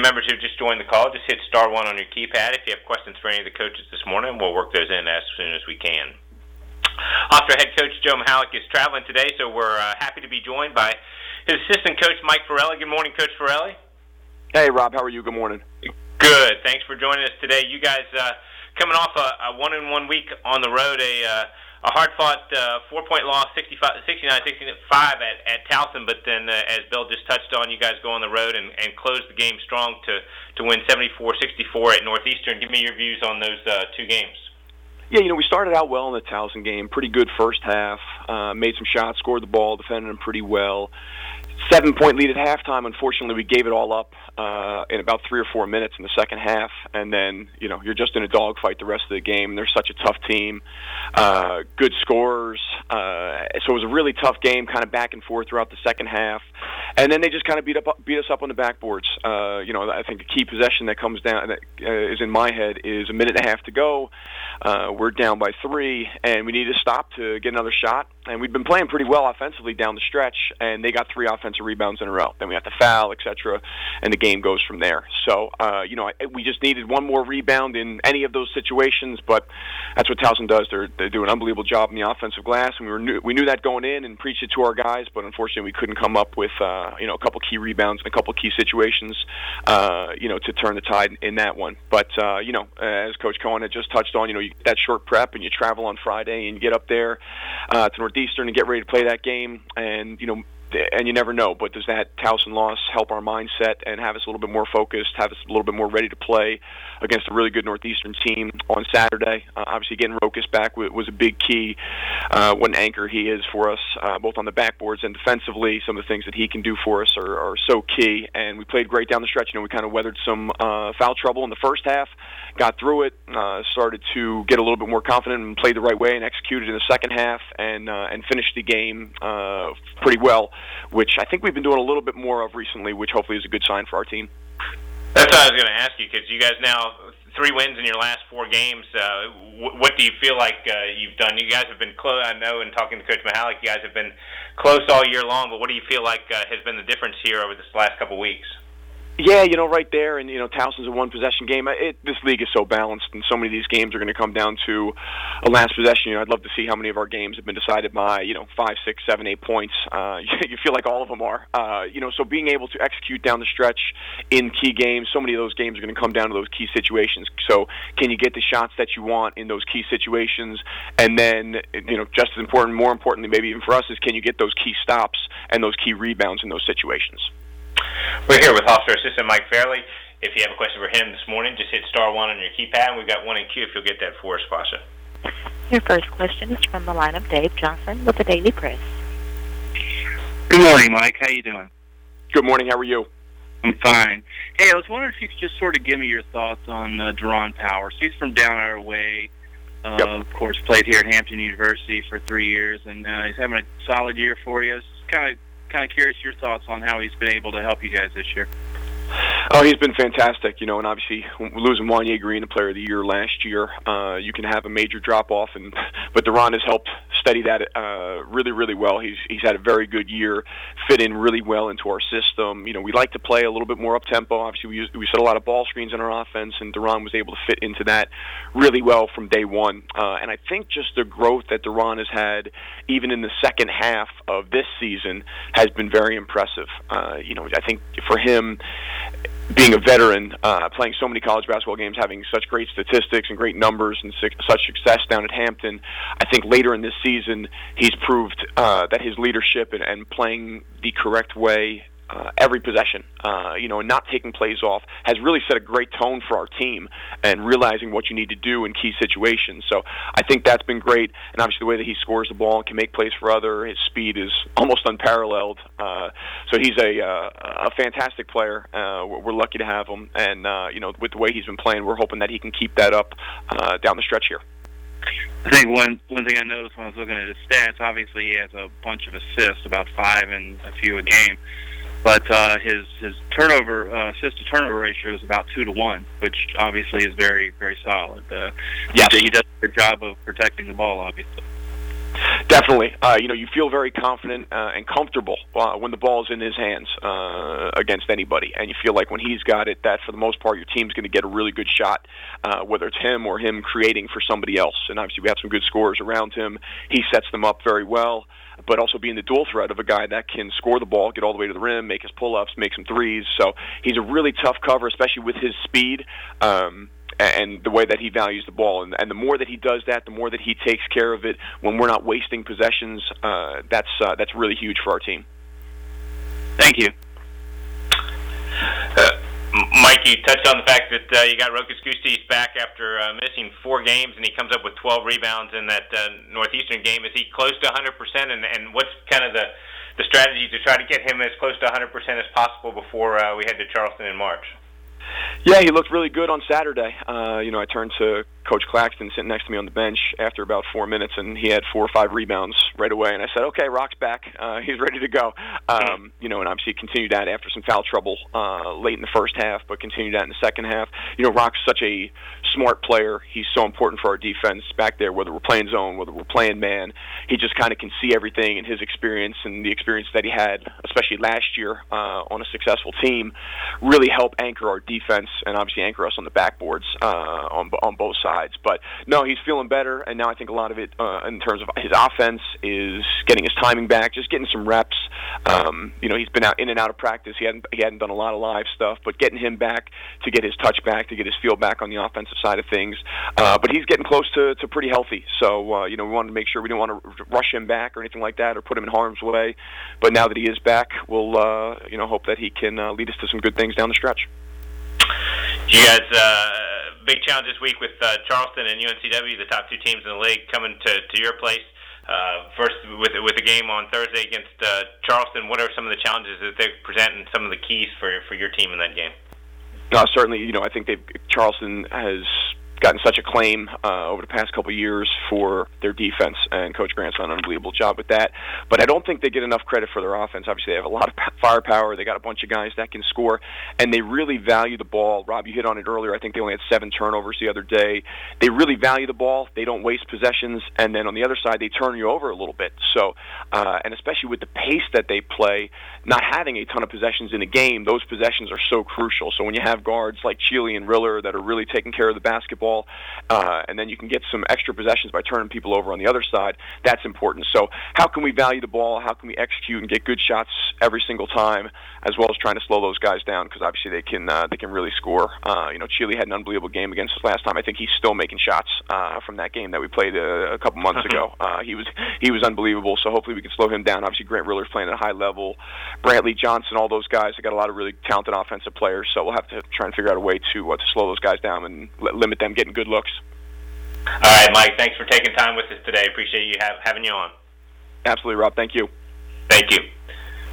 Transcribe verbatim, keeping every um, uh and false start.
members who just joined the call, just hit star one on your keypad. If you have questions for any of the coaches this morning, we'll work those in as soon as we can. Hofstra head coach Joe Mihalik is traveling today, so we're uh, happy to be joined by his assistant coach, Mike Forelli. Good morning, Coach Forelli. Hey, Rob. How are you? Good morning. Good. Thanks for joining us today. You guys uh, coming off a, a one-in-one week on the road, a uh, a hard-fought uh, four-point loss, sixty-nine sixty-five at, at Towson, but then, uh, as Bill just touched on, you guys go on the road and, and close the game strong to, to win seventy-four sixty-four at Northeastern. Give me your views on those uh, two games. Yeah, you know, we started out well in the Towson game. Pretty good first half. Uh, made some shots, scored the ball, defended them pretty well. Seven-point lead at halftime. Unfortunately, we gave it all up uh, in about three or four minutes in the second half. And then, you know, you're just in a dogfight the rest of the game. They're such a tough team. Uh, good scorers. Uh, so it was a really tough game, kind of back and forth throughout the second half. And then they just kind of beat up, beat us up on the backboards. Uh, you know, I think the key possession that comes down, that uh, is in my head, is a minute and a half to go. Uh, we're down by three, and we need to stop to get another shot. And we've been playing pretty well offensively down the stretch, and they got three offensive rebounds in a row. Then we have to foul, et cetera, and the game goes from there. So, uh, you know, we just needed one more rebound in any of those situations, but that's what Towson does. They're, they do an unbelievable job in the offensive glass, and we, were, we knew that going in and preached it to our guys, but unfortunately we couldn't come up with, uh, you know, a couple key rebounds and a couple key situations, uh, you know, to turn the tide in that one. But, uh, you know, as Coach Cohen had just touched on, you know, you get that short prep and you travel on Friday and you get up there uh, to Northeastern and get ready to play that game, and, you know, and you never know, but does that Towson loss help our mindset and have us a little bit more focused, have us a little bit more ready to play against a really good Northeastern team on Saturday? Uh, obviously, getting Rokas back was a big key. Uh, what an anchor he is for us, uh, both on the backboards and defensively. Some of the things that he can do for us are, are so key, and we played great down the stretch. You know, we kind of weathered some uh, foul trouble in the first half, got through it, uh, started to get a little bit more confident and played the right way and executed in the second half, and uh, and finished the game uh, pretty well, which I think we've been doing a little bit more of recently, which hopefully is a good sign for our team. That's what I was going to ask you, because you guys now, three wins in your last four games. Uh, w- what do you feel like uh, you've done? You guys have been close, I know, in talking to Coach Mihalik, you guys have been close all year long, but what do you feel like uh, has been the difference here over this last couple weeks? Yeah, you know, right there, and, you know, Towson's a one-possession game. It, this league is so balanced, and so many of these games are going to come down to a last possession. You know, I'd love to see how many of our games have been decided by, you know, five, six, seven, eight points. Uh, you feel like all of them are. Uh, you know, so being able to execute down the stretch in key games, so many of those games are going to come down to those key situations. So can you get the shots that you want in those key situations? And then, you know, just as important, more importantly, maybe even for us, is can you get those key stops and those key rebounds in those situations? We're here with Hofstra assistant Mike Fairley. If you have a question for him this morning, just hit star one on your keypad, and we've got one in queue if you'll get that for us, Fasha. Your first question is from the line of Dave Johnson with the Daily Press. Good morning, Mike. How you doing? Good morning. How are you? I'm fine. Hey, I was wondering if you could just sort of give me your thoughts on uh, Deron Powers. He's from down our way. Uh, yep. Of course, played here at Hampton University for three years, and uh, he's having a solid year for you. It's kind of kind of curious your thoughts on how he's been able to help you guys this year. Oh, he's been fantastic, you know, and obviously losing Wanye Green, the Player of the Year last year, uh, you can have a major drop-off, and but Deron has helped steady that uh, really, really well. He's he's had a very good year, fit in really well into our system. You know, we like to play a little bit more up-tempo. Obviously, we, use, we set a lot of ball screens in our offense, and Deron was able to fit into that really well from day one. Uh, and I think just the growth that Deron has had, even in the second half of this season, has been very impressive. Uh, you know, I think for him, being a veteran, uh, playing so many college basketball games, having such great statistics and great numbers and su- such success down at Hampton, I think later in this season he's proved uh, that his leadership and, and playing the correct way uh, every possession, uh, you know, and not taking plays off, has really set a great tone for our team and realizing what you need to do in key situations. So I think that's been great, and obviously the way that he scores the ball and can make plays for other, his speed is almost unparalleled. Uh, so he's a uh, a fantastic player. Uh, we're lucky to have him, and uh, you know, with the way he's been playing, we're hoping that he can keep that up uh, down the stretch here. I think one one thing I noticed when I was looking at his stats, obviously he has a bunch of assists, about five and a few a game. But uh, his his turnover uh, assist to turnover ratio is about two to one, which obviously is very very solid. Uh, yes. he does a good job of protecting the ball, obviously. Definitely. Uh, you know, you feel very confident uh, and comfortable uh, when the ball's in his hands uh, against anybody. And you feel like when he's got it, that for the most part, your team's going to get a really good shot, uh, whether it's him or him creating for somebody else. And obviously we have some good scorers around him. He sets them up very well, but also being the dual threat of a guy that can score the ball, get all the way to the rim, make his pull-ups, make some threes. So he's a really tough cover, especially with his speed. Um, and the way that he values the ball. And, and the more that he does that, the more that he takes care of it when we're not wasting possessions, uh, that's uh, that's really huge for our team. Thank you. Uh, Mike, you touched on the fact that uh, you got Rokas Kustis back after uh, missing four games, and he comes up with twelve rebounds in that uh, Northeastern game. Is he close to one hundred percent? And, and what's kind of the, the strategy to try to get him as close to one hundred percent as possible before uh, we head to Charleston in March? Yeah, he looked really good on Saturday. Uh, you know, I turned to Coach Claxton sitting next to me on the bench after about four minutes, and he had four or five rebounds right away. And I said, okay, Rock's back. Uh, he's ready to go. Um, you know, and obviously continued that after some foul trouble uh, late in the first half, but continued that in the second half. You know, Rock's such a smart player. He's so important for our defense back there, whether we're playing zone, whether we're playing man. He just kind of can see everything, and his experience and the experience that he had, especially last year uh, on a successful team, really help anchor our defense and obviously anchor us on the backboards uh, on on both sides. But no, he's feeling better, and now I think a lot of it uh, in terms of his offense is getting his timing back, just getting some reps. Um, you know, he's been out in and out of practice. He hadn't he hadn't done a lot of live stuff, but getting him back to get his touch back, to get his feel back on the offensive side of things. Uh, but he's getting close to, to pretty healthy. So uh, you know, we wanted to make sure we didn't want to rush him back or anything like that, or put him in harm's way. But now that he is back, we'll uh, you know hope that he can uh, lead us to some good things down the stretch. You guys, uh, big challenge this week with uh, Charleston and U N C W, the top two teams in the league, coming to, to your place. Uh, first, with with the game on Thursday against uh, Charleston, what are some of the challenges that they present and some of the keys for for your team in that game? Uh, certainly, you know, I think they've, Charleston has gotten such acclaim uh, over the past couple of years for their defense, and Coach Grant's done an unbelievable job with that. But I don't think they get enough credit for their offense. Obviously, they have a lot of firepower. They got a bunch of guys that can score, and they really value the ball. Rob, you hit on it earlier. I think they only had seven turnovers the other day. They really value the ball. They don't waste possessions, and then on the other side, they turn you over a little bit. So, uh, and especially with the pace that they play, not having a ton of possessions in a game, those possessions are so crucial. So when you have guards like Chile and Riller that are really taking care of the basketball, Uh, and then you can get some extra possessions by turning people over on the other side, that's important. So how can we value the ball? How can we execute and get good shots every single time, as well as trying to slow those guys down, because obviously they can uh, they can really score. Uh, you know, Chile had an unbelievable game against us last time. I think he's still making shots uh, from that game that we played a, a couple months ago. Uh, he was he was unbelievable, so hopefully we can slow him down. Obviously Grant Riller's playing at a high level. Brantley Johnson, all those guys, they got a lot of really talented offensive players, so we'll have to try and figure out a way to, uh, to slow those guys down and l- limit them getting good looks. All right, Mike, thanks for taking time with us today. Appreciate you have, having you on. Absolutely, Rob. Thank you. Thank you.